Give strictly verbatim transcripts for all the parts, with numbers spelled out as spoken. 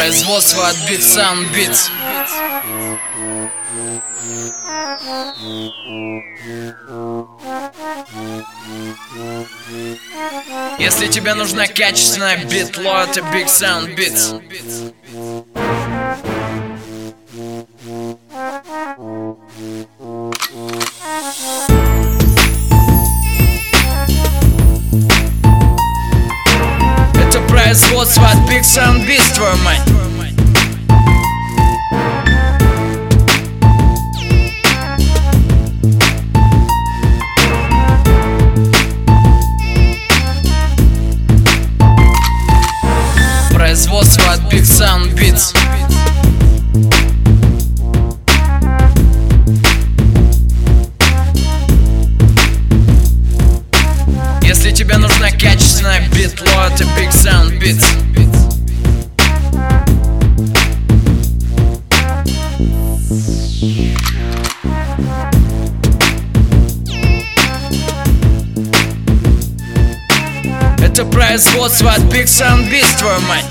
Производство от Beat Sound Beats. Если тебе нужна качественная битло, это Big Sound Beats. Это производство от Big Sound Beats, твою мать. Производство от Big Sound Beats. Если тебе нужна качественная битло, это Big Sound Beats. Это производство от Big Sound Beats, твою мать.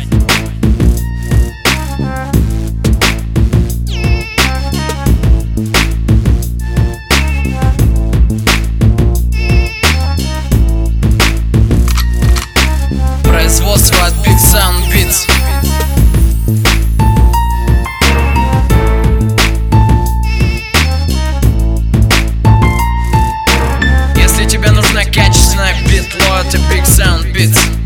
Производство от Big Sound Beats. Если тебе нужна качественная битло, это Big Sound Beats.